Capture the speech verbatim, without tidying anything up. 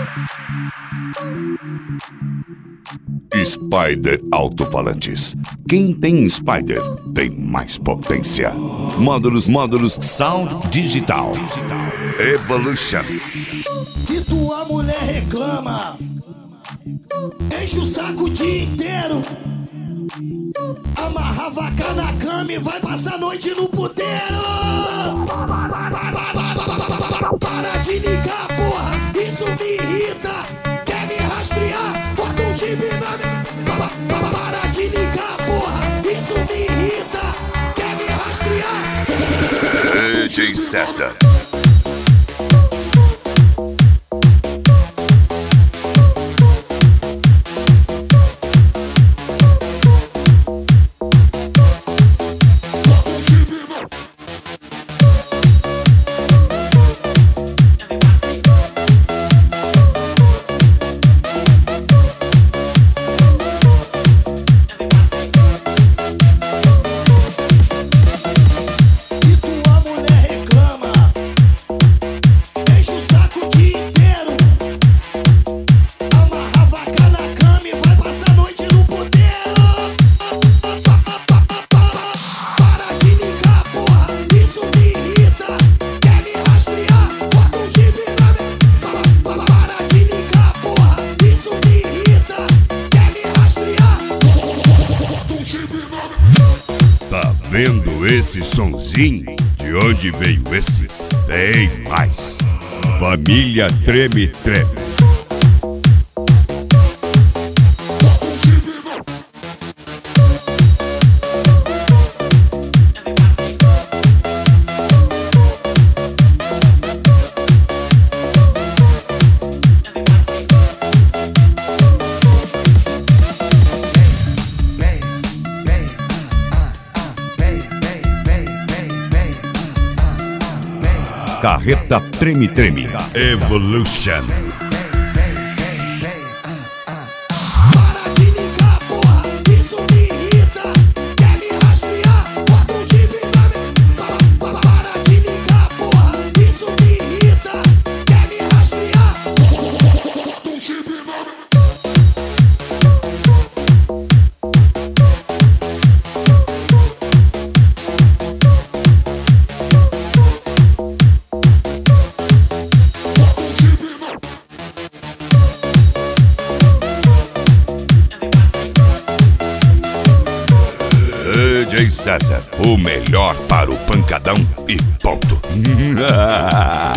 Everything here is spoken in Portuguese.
Spider Alto-Falantes. Quem tem Spider tem mais potência. Módulos, módulos, Sound Digital. Evolution. Se tua mulher reclama, enche o saco o dia inteiro, amarra a vaca na cama e vai passar a noite no puteiro. Para de ligar, porra, isso me irrita. Quer me rastrear? Bota um chip na minha... Para de ligar, porra, isso me irrita. Quer me rastrear? D J César. Tá vendo esse sonzinho? De onde veio esse? Tem mais. Família Treme Treme. Carreta Treme Treme Evolution. Para de ligar, porra, isso me irrita. Quer me rastrear? Bota um chip na minha... Para de ligar, porra, isso me irrita. Quer me rastrear? Bota um chip na minha... D J César, o melhor para o pancadão e ponto.